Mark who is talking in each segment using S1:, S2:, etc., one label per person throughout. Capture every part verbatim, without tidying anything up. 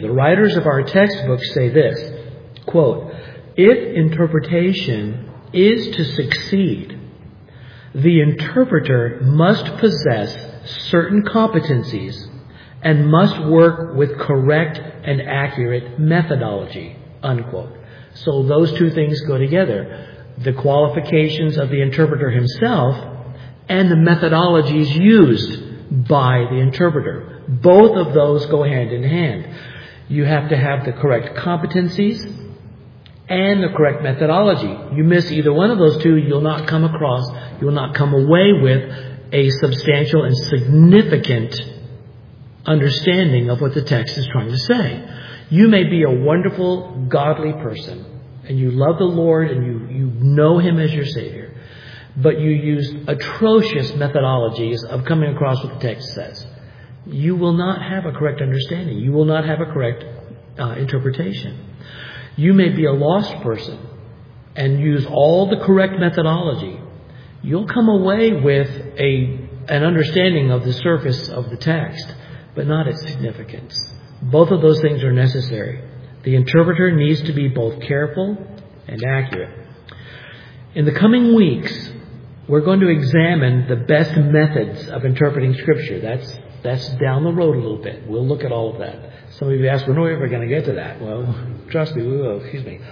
S1: The writers of our textbooks say this, quote, if interpretation is to succeed, the interpreter must possess certain competencies and must work with correct and accurate methodology, unquote. So those two things go together. The qualifications of the interpreter himself and the methodologies used by the interpreter. Both of those go hand in hand. You have to have the correct competencies and the correct methodology. You miss either one of those two, you'll not come across, you'll not come away with a substantial and significant understanding of what the text is trying to say. You may be a wonderful, godly person, and you love the Lord and you, you know Him as your Savior, but you use atrocious methodologies of coming across what the text says. You will not have a correct understanding. You will not have a correct uh, interpretation. You may be a lost person and use all the correct methodology. You'll come away with a an understanding of the surface of the text, but not its significance. Both of those things are necessary. The interpreter needs to be both careful and accurate. In the coming weeks, we're going to examine the best methods of interpreting Scripture. That's that's down the road a little bit. We'll look at all of that. Some of you ask, when are we ever going to get to that? Well, trust me, we will. Excuse me.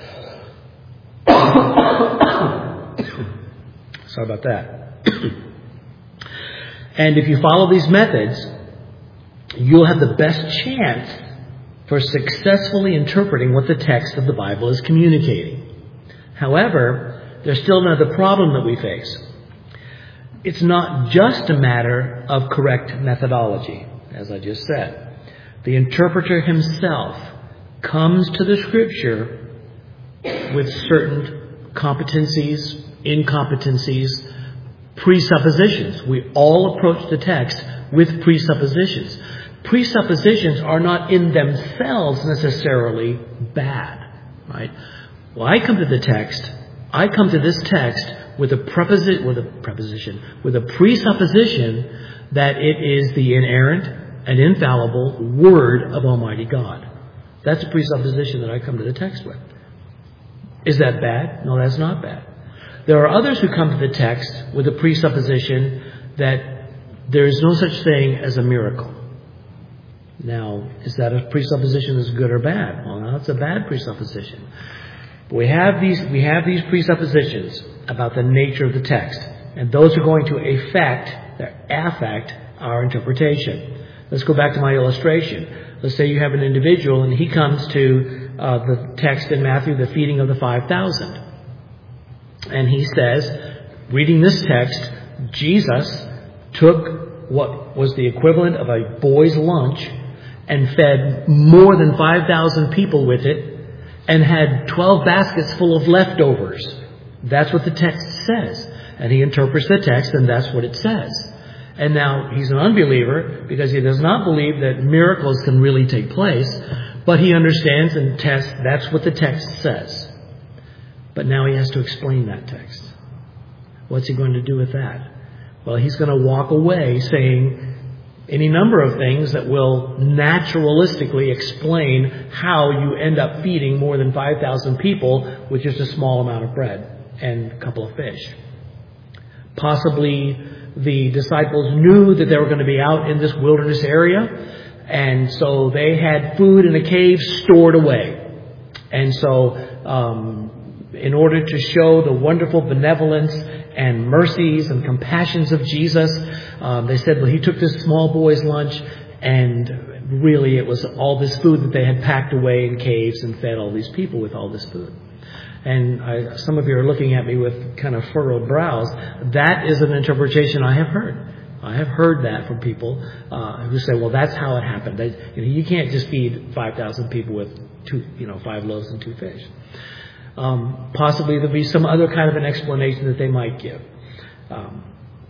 S1: Sorry about that. And if you follow these methods, you'll have the best chance for successfully interpreting what the text of the Bible is communicating. However, there's still another problem that we face. It's not just a matter of correct methodology, as I just said. The interpreter himself comes to the Scripture with certain competencies, incompetencies, presuppositions. We all approach the text with presuppositions. Presuppositions are not in themselves necessarily bad, right? Well, I come to the text, I come to this text with a preposition, with a preposition, with a presupposition that it is the inerrant and infallible Word of Almighty God. That's a presupposition that I come to the text with. Is that bad? No, that's not bad. There are others who come to the text with a presupposition that there is no such thing as a miracle. Now, is that a presupposition that's good or bad? Well, no, it's a bad presupposition. We have these we have these presuppositions about the nature of the text, and those are going to affect, affect our interpretation. Let's go back to my illustration. Let's say you have an individual and he comes to uh, the text in Matthew, the feeding of the five thousand. And he says, reading this text, Jesus took what was the equivalent of a boy's lunch and fed more than five thousand people with it and had twelve baskets full of leftovers. That's what the text says. And he interprets the text and that's what it says. And now he's an unbeliever because he does not believe that miracles can really take place, but he understands and tests that's what the text says. But now he has to explain that text. What's he going to do with that? Well, he's going to walk away saying any number of things that will naturalistically explain how you end up feeding more than five thousand people with just a small amount of bread and a couple of fish. Possibly the disciples knew that they were going to be out in this wilderness area, and so they had food in a cave stored away. And so um, in order to show the wonderful benevolence and mercies and compassions of Jesus, um, they said, well, he took this small boy's lunch, and really it was all this food that they had packed away in caves and fed all these people with all this food. And I, some of you are looking at me with kind of furrowed brows. That is an interpretation I have heard. I have heard that from people uh, who say, well, that's how it happened. They, you know, you can't just feed five thousand people with two, you know, five loaves and two fish. Um, possibly there'll be some other kind of an explanation that they might give. Um,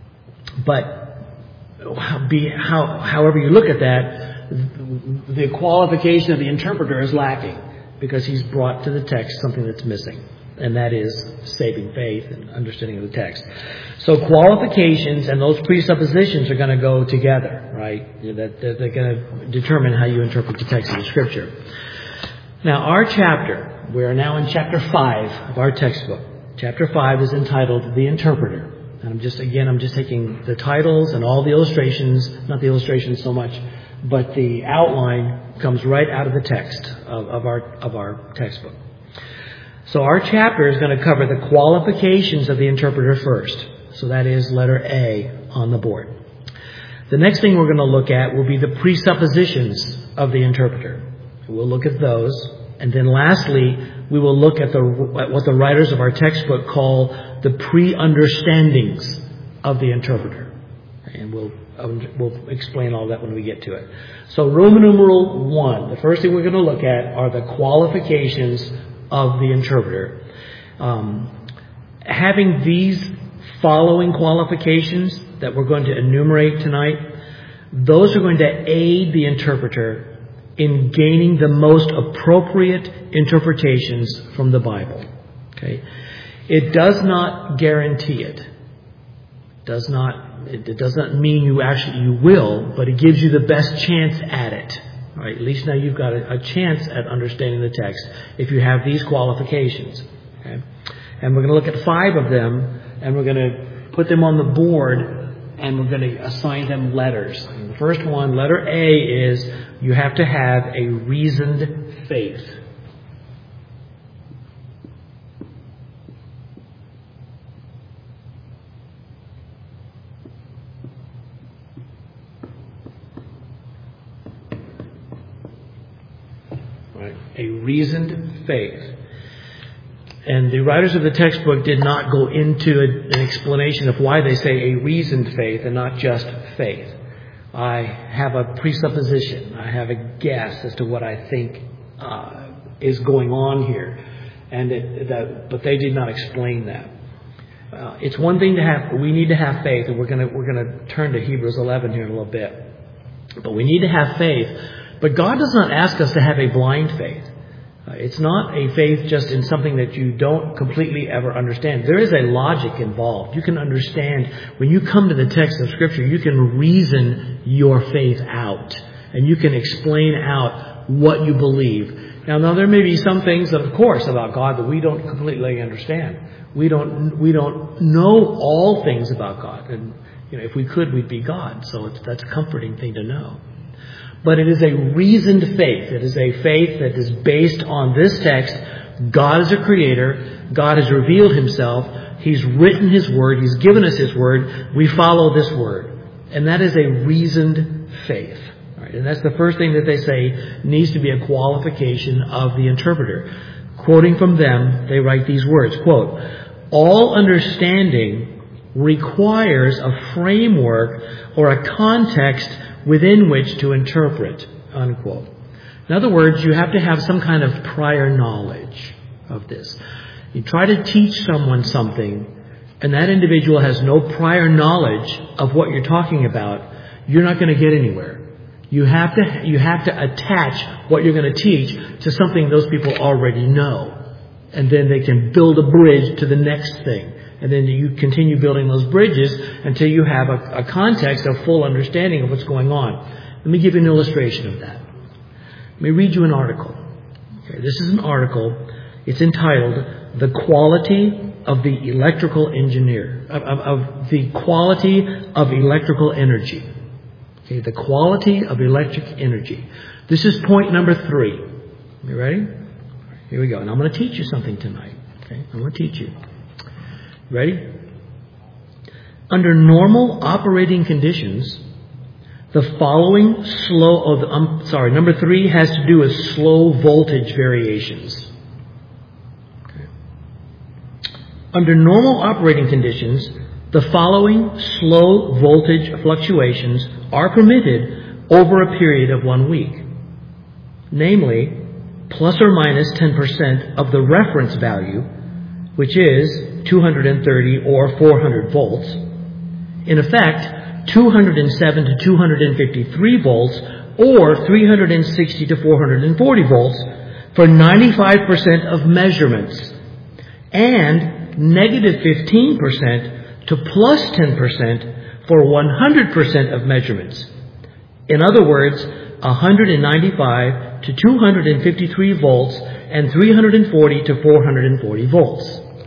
S1: but be, how, however you look at that, the qualification of the interpreter is lacking because he's brought to the text something that's missing. and that is saving faith and understanding of the text. So qualifications and those presuppositions are going to go together, right? That, that they're going to determine how you interpret the text of the Scripture. Now, our chapter, we are now in chapter five of our textbook. Chapter five is entitled The Interpreter. And I'm just, again, I'm just taking the titles and all the illustrations, not the illustrations so much, but the outline comes right out of the text of, of our of our textbook. So our chapter is going to cover the qualifications of the interpreter first. So that is letter A on the board. The next thing we're going to look at will be the presuppositions of the interpreter. We'll look at those. And then lastly, we will look at, the, at what the writers of our textbook call the pre-understandings of the interpreter. And we'll, we'll explain all that when we get to it. So Roman numeral one, the first thing we're going to look at are the qualifications of the interpreter. Um, having these following qualifications that we're going to enumerate tonight, those are going to aid the interpreter in gaining the most appropriate interpretations from the Bible. Okay, it does not guarantee it. Does not. It does not mean you actually you will, but it gives you the best chance at it. All right, at least now you've got a, a chance at understanding the text if you have these qualifications. Okay, and we're going to look at five of them, and we're going to put them on the board. And we're going to assign them letters. And the first one, letter A, is you have to have a reasoned faith. Right? A reasoned faith. And the writers of the textbook did not go into a, an explanation of why they say a reasoned faith and not just faith. I have a presupposition. I have a guess as to what I think uh, is going on here, and it, that, but they did not explain that. Uh, it's one thing to have. We need to have faith, and we're going to we're going to turn to Hebrews eleven here in a little bit. But we need to have faith. But God does not ask us to have a blind faith. It's not a faith just in something that you don't completely ever understand. There is a logic involved. You can understand when you come to the text of Scripture, you can reason your faith out. And you can explain out what you believe. Now, now there may be some things, that, of course, about God that we don't completely understand. We don't we don't know all things about God. And you know, if we could, we'd be God. So it's, that's a comforting thing to know. But it is a reasoned faith. It is a faith that is based on this text. God is a creator. God has revealed himself. He's written his word. He's given us his word. We follow this word. And that is a reasoned faith. All right, and that's the first thing that they say needs to be a qualification of the interpreter. Quoting from them, they write these words, quote, "All understanding requires a framework or a context within which to interpret," unquote. In other words, you have to have some kind of prior knowledge of this. You try to teach someone something, and that individual has no prior knowledge of what you're talking about, you're not going to get anywhere. You have to you have to attach what you're going to teach to something those people already know. And then they can build a bridge to the next thing. And then you continue building those bridges until you have a, a context, a full understanding of what's going on. Let me give you an illustration of that. Let me read you an article. Okay, this is an article. It's entitled "The Quality of the Electrical Engineer," of, of, of the quality of electrical energy. Okay, the quality of electric energy. This is point number three. You ready? Here we go. And I'm going to teach you something tonight. Okay, I'm going to teach you. Ready? Under normal operating conditions, the following slow, oh, the, I'm sorry, number three has to do with slow voltage variations. Okay. Under normal operating conditions, the following slow voltage fluctuations are permitted over a period of one week. Namely, plus or minus ten percent of the reference value, which is two hundred thirty or four hundred volts. In effect, two hundred seven to two hundred fifty-three volts or three hundred sixty to four hundred forty volts for ninety-five percent of measurements. and negative fifteen percent to plus ten percent for one hundred percent of measurements. In other words, one hundred ninety-five to two hundred fifty-three volts and three hundred forty to four hundred forty volts.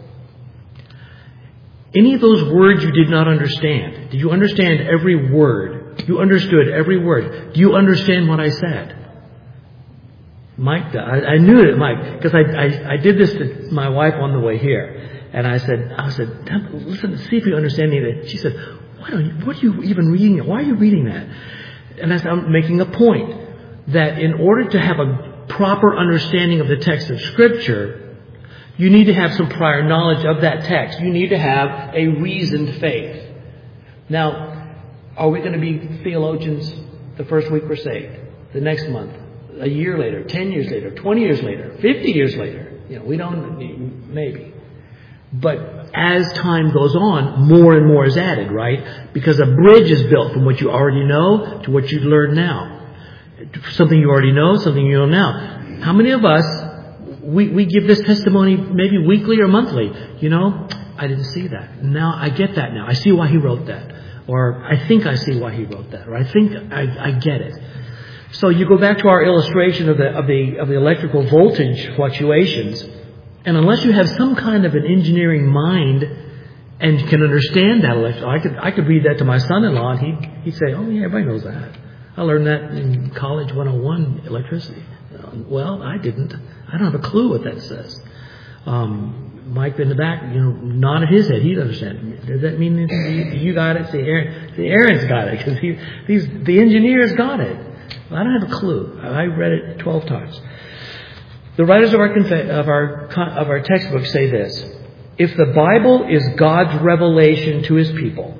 S1: Any of those words you did not understand? Did you understand every word? You understood every word. Do you understand what I said? Mike, I, I knew it, Mike, because I, I I did this to my wife on the way here, and I said I said listen, see if you understand any of it. She said, "What are you? What are you even reading? Why are you reading that?" And I said, I'm making a point that in order to have a proper understanding of the text of Scripture, you need to have some prior knowledge of that text. You need to have a reasoned faith. Now, are we going to be theologians the first week we're saved? The next month? A year later? Ten years later? Twenty years later? Fifty years later? You know, we don't, maybe. But as time goes on, more and more is added, right? Because a bridge is built from what you already know to what you've learned now. Something you already know, something you know now. How many of us, we, we give this testimony maybe weekly or monthly? You know, I didn't see that. Now I get that now. I see why he wrote that. Or I think I see why he wrote that. Or I think I, I get it. So you go back to our illustration of the, of the, of the electrical voltage fluctuations. And unless you have some kind of an engineering mind and can understand that, I could I could read that to my son-in-law, and he'd, he'd say, "Oh yeah, everybody knows that. I learned that in college one oh one electricity." Well, I didn't. I don't have a clue what that says. Um, Mike in the back, you know, nodded his head. He'd understand. Does that mean anything? You got it. See, Aaron, see, Aaron's got it because he, these the engineers got it. Well, I don't have a clue. I read it twelve times. The writers of our, of our of our textbook say this: if the Bible is God's revelation to His people,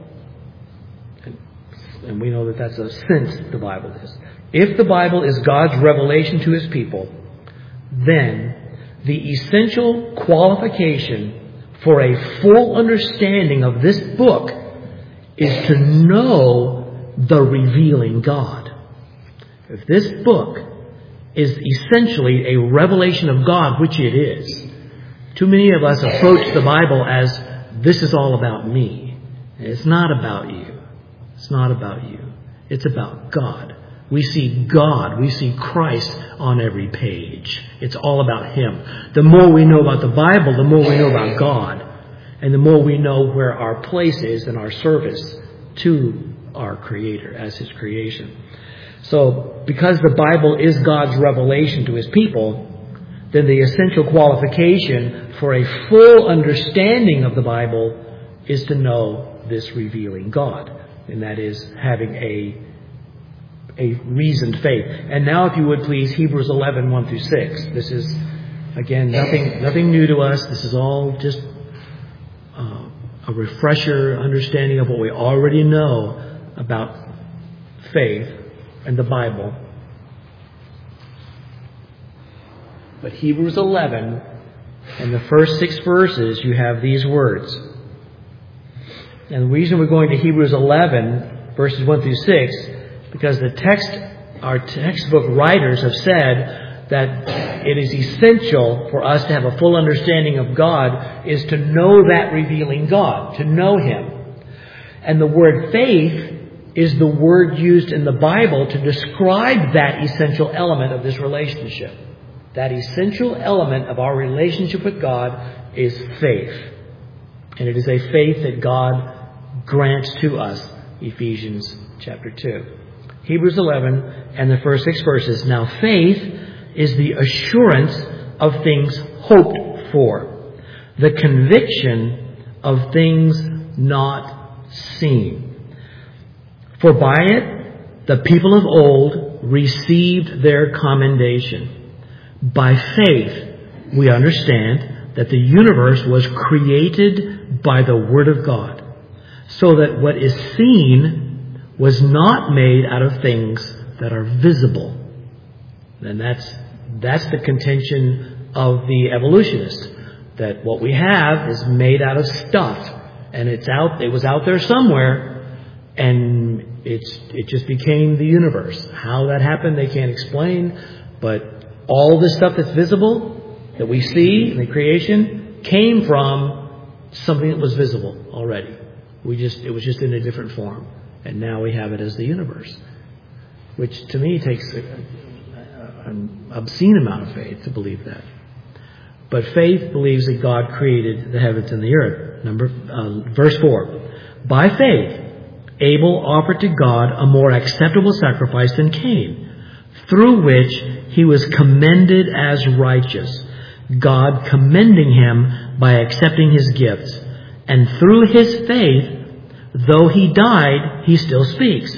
S1: and we know that that's a sense the Bible is. If the Bible is God's revelation to His people, then the essential qualification for a full understanding of this book is to know the revealing God. If this book is essentially a revelation of God, which it is. Too many of us approach the Bible as, this is all about me. It's not about you. It's not about you. It's about God. We see God. We see Christ on every page. It's all about Him. The more we know about the Bible, the more we know about God. And the more we know where our place is in our service to our Creator as His creation. So, because the Bible is God's revelation to His people, then the essential qualification for a full understanding of the Bible is to know this revealing God. And that is having a, a reasoned faith. And now, if you would please, Hebrews eleven, one through six. This is, again, nothing, nothing new to us. This is all just uh, a refresher understanding of what we already know about faith and the Bible. But Hebrews eleven, in the first six verses, you have these words. And the reason we're going to Hebrews eleven, verses one through six, because the text, our textbook writers have said that it is essential for us to have a full understanding of God is to know that revealing God, to know Him. And the word faith is the word used in the Bible to describe that essential element of this relationship. That essential element of our relationship with God is faith. And it is a faith that God grants to us, Ephesians chapter two. Hebrews eleven and the first six verses. Now faith is the assurance of things hoped for, the conviction of things not seen. For by it the people of old received their commendation. By faith we understand that the universe was created by the Word of God, so that what is seen was not made out of things that are visible. And that's that's the contention of the evolutionists, that what we have is made out of stuff, and it's out. It was out there somewhere, and it's it just became the universe. How that happened, they can't explain. But all the stuff that's visible, that we see in the creation, came from something that was visible already. We just it was just in a different form. And now we have it as the universe. Which to me takes a, a, an obscene amount of faith to believe that. But faith believes that God created the heavens and the earth. Number uh, verse four. By faith, Abel offered to God a more acceptable sacrifice than Cain, through which he was commended as righteous, God commending him by accepting his gifts. And through his faith, though he died, he still speaks.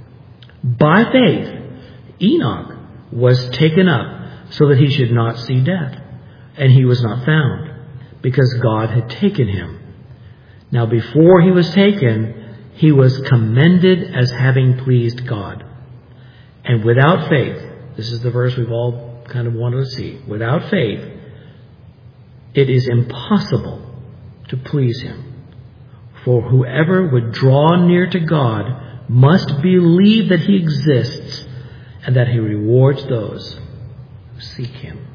S1: By faith, Enoch was taken up so that he should not see death. And he was not found, because God had taken him. Now before he was taken, he was commended as having pleased God. And without faith, this is the verse we've all kind of wanted to see. Without faith, it is impossible to please him. For whoever would draw near to God must believe that he exists and that he rewards those who seek him.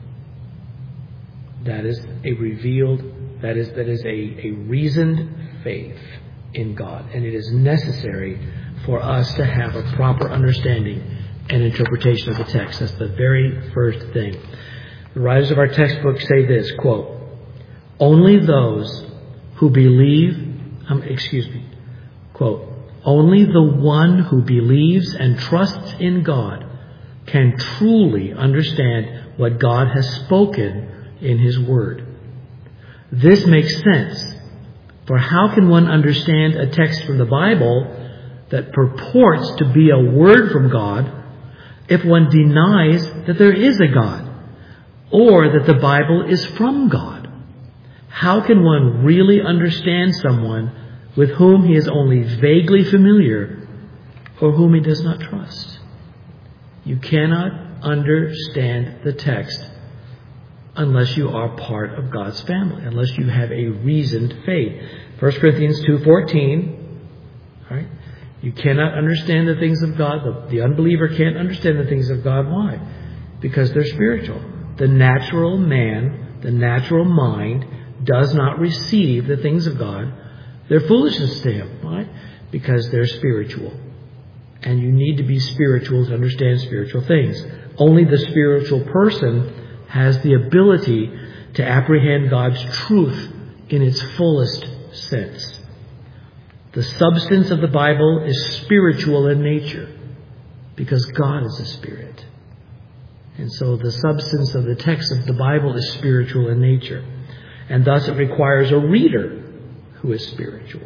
S1: That is a revealed, that is, that is a, a reasoned faith in God. And it is necessary for us to have a proper understanding and interpretation of the text. That's the very first thing. The writers of our textbook say this, quote, only those who believe, um, excuse me, quote, only the one who believes and trusts in God can truly understand what God has spoken in his word. This makes sense. For how can one understand a text from the Bible that purports to be a word from God if one denies that there is a God or that the Bible is from God? How can one really understand someone with whom he is only vaguely familiar or whom he does not trust? You cannot understand the text unless you are part of God's family, unless you have a reasoned faith. First Corinthians two fourteen, right? You cannot understand the things of God. The, the unbeliever can't understand the things of God. Why? Because they're spiritual. The natural man, the natural mind, does not receive the things of God. They're foolishness to him. Why? Because they're spiritual. And you need to be spiritual to understand spiritual things. Only the spiritual person has the ability to apprehend God's truth in its fullest sense. The substance of the Bible is spiritual in nature because God is a spirit. And so the substance of the text of the Bible is spiritual in nature. And thus it requires a reader who is spiritual.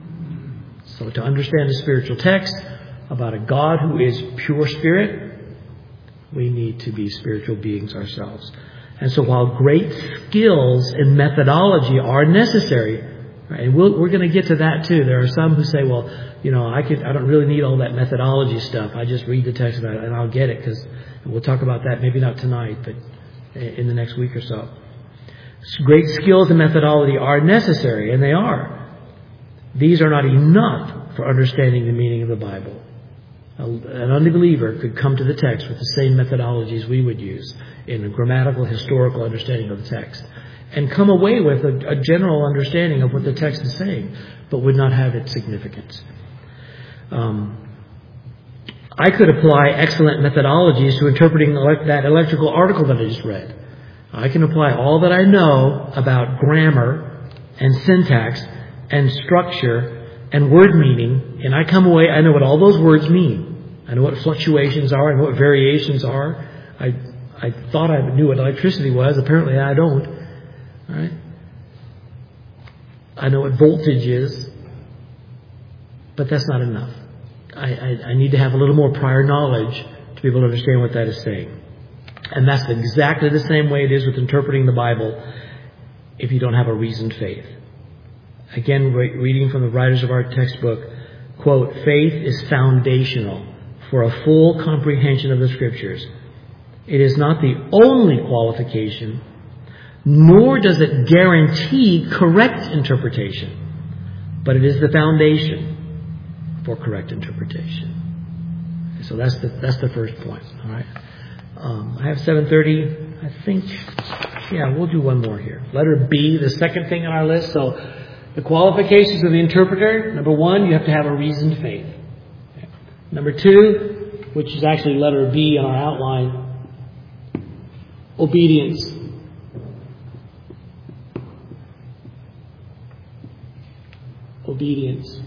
S1: So to understand a spiritual text about a God who is pure spirit, we need to be spiritual beings ourselves. And so while great skills in methodology are necessary, right, and we'll, we're going to get to that too. There are some who say, well, you know, I could, I don't really need all that methodology stuff. I just read the text about it and I'll get it, because we'll talk about that maybe not tonight, but in the next week or so. Great skills in methodology are necessary, and they are. These are not enough for understanding the meaning of the Bible. An unbeliever could come to the text with the same methodologies we would use in a grammatical, historical understanding of the text and come away with a, a general understanding of what the text is saying, but would not have its significance. Um, I could apply excellent methodologies to interpreting that electrical article that I just read. I can apply all that I know about grammar and syntax and structure and word meaning, and I come away, I know what all those words mean. I know what fluctuations are, I know what variations are. I I thought I knew what electricity was. Apparently I don't. All right? I know what voltage is, but that's not enough. I, I, I need to have a little more prior knowledge to be able to understand what that is saying. And that's exactly the same way it is with interpreting the Bible if you don't have a reasoned faith. Again, re- reading from the writers of our textbook, quote, faith is foundational for a full comprehension of the Scriptures. It is not the only qualification, nor does it guarantee correct interpretation, but it is the foundation for correct interpretation. So that's the that's the first point. All right. Um, I have seven thirty. I think Yeah, we'll do one more here. Letter B, the second thing on our list. So the qualifications of the interpreter. Number one, you have to have a reasoned faith. Number two, which is actually letter B on our outline, obedience. Obedience.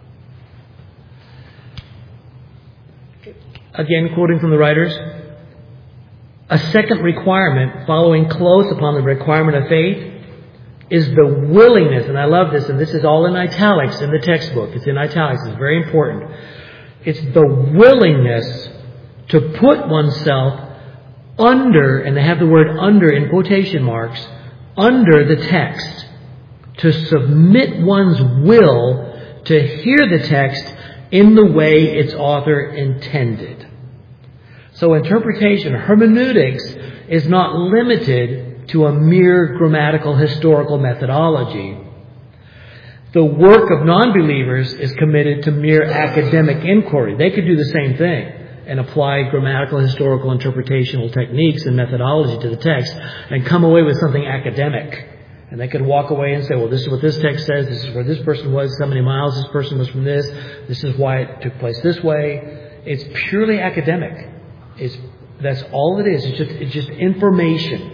S1: Again, quoting from the writers, a second requirement, following close upon the requirement of faith, is the willingness, and I love this, and this is all in italics in the textbook. It's in italics. It's very important. It's the willingness to put oneself under, and they have the word under in quotation marks, under the text, to submit one's will to hear the text in the way its author intended. So interpretation, hermeneutics, is not limited to a mere grammatical historical methodology. The work of non-believers is committed to mere academic inquiry. They could do the same thing and apply grammatical, historical, interpretational techniques and methodology to the text and come away with something academic. And they could walk away and say, well, this is what this text says, this is where this person was, so many miles this person was from this, this is why it took place this way. It's purely academic. It's, that's all it is. It's just, it's just information.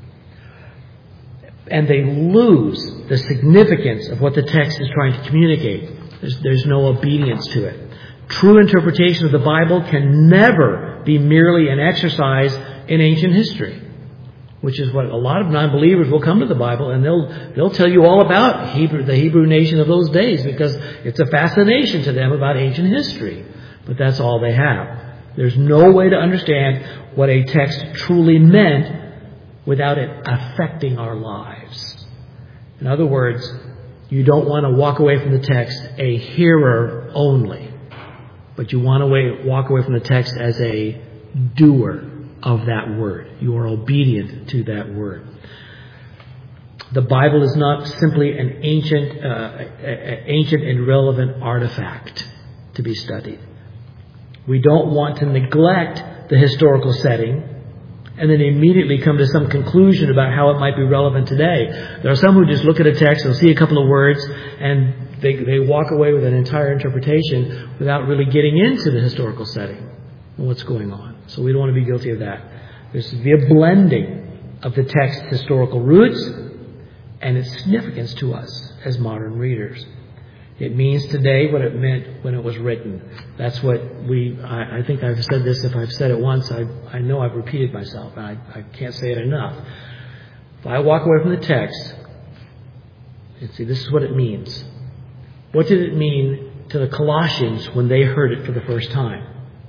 S1: And they lose the significance of what the text is trying to communicate. There's, there's no obedience to it. True interpretation of the Bible can never be merely an exercise in ancient history, which is what a lot of non-believers will come to the Bible and they'll they'll tell you all about Hebrew, the Hebrew nation of those days, because it's a fascination to them about ancient history. But that's all they have. There's no way to understand what a text truly meant without it affecting our lives. In other words, you don't want to walk away from the text a hearer only, but you want to walk away from the text as a doer of that word. You are obedient to that word. The Bible is not simply an ancient, uh, ancient and relevant artifact to be studied. We don't want to neglect the historical setting and then immediately come to some conclusion about how it might be relevant today. There are some who just look at a text, they'll see a couple of words, and they, they walk away with an entire interpretation without really getting into the historical setting and what's going on. So we don't want to be guilty of that. There's to be a blending of the text's historical roots and its significance to us as modern readers. It means today what it meant when it was written. That's what we, I, I think I've said this, if I've said it once, I, I know I've repeated myself, and I, I can't say it enough. If I walk away from the text and see, this is what it means. What did it mean to the Colossians when they heard it for the first time?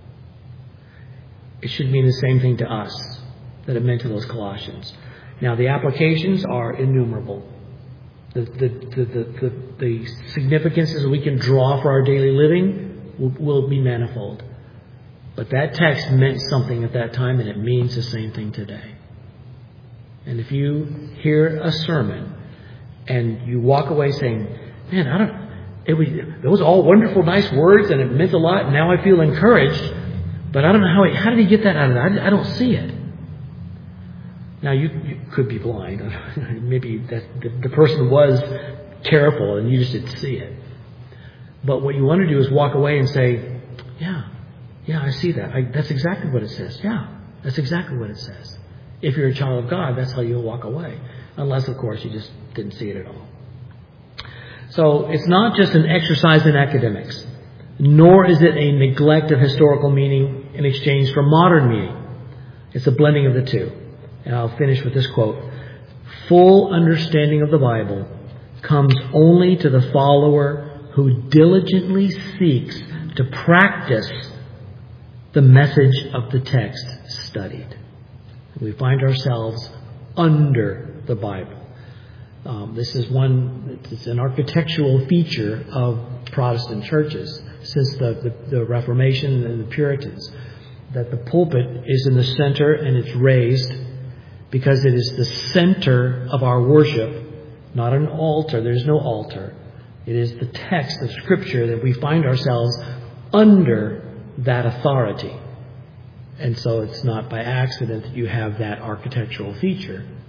S1: It should mean the same thing to us that it meant to those Colossians. Now, the applications are innumerable. The, the, the, the, the, the significances we can draw for our daily living will, will be manifold. But that text meant something at that time, and it means the same thing today. And if you hear a sermon and you walk away saying, man, I don't, it was, those are all wonderful, nice words, and it meant a lot, and now I feel encouraged, but I don't know how he, how did he get that out of that? I, I don't see it. Now, you, you could be blind. Maybe that the, the person was careful and you just didn't see it. But what you want to do is walk away and say, yeah, yeah, I see that. I, that's exactly what it says. Yeah, that's exactly what it says. If you're a child of God, that's how you'll walk away. Unless, of course, you just didn't see it at all. So it's not just an exercise in academics, nor is it a neglect of historical meaning in exchange for modern meaning. It's a blending of the two. And I'll finish with this quote. Full understanding of the Bible comes only to the follower who diligently seeks to practice the message of the text studied. We find ourselves under the Bible. Um, this is one, it's an architectural feature of Protestant churches since the, the, the Reformation and the Puritans, that the pulpit is in the center and it's raised because it is the center of our worship, not an altar. There's no altar. It is the text of Scripture that we find ourselves under that authority. And so it's not by accident that you have that architectural feature.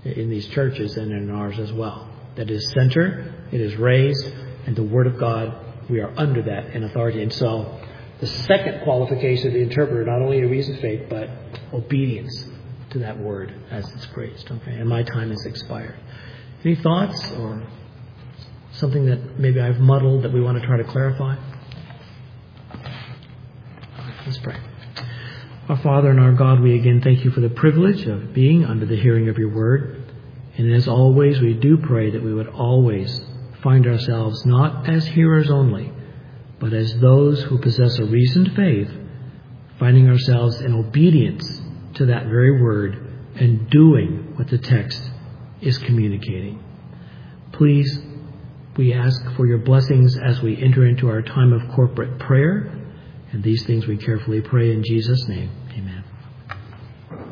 S1: in these churches and in ours as well. That is center, it is raised, and the Word of God, we are under that in authority. And so the second qualification of the interpreter, not only a reason of faith, but obedience to that Word as it's preached. Okay, and my time has expired. Any thoughts or something that maybe I've muddled that we want to try to clarify? Let's pray. Our Father and our God, we again thank you for the privilege of being under the hearing of your word. And as always, we do pray that we would always find ourselves not as hearers only, but as those who possess a reasoned faith, finding ourselves in obedience to that very word and doing what the text is communicating. Please, we ask for your blessings as we enter into our time of corporate prayer. And these things we carefully pray in Jesus' name.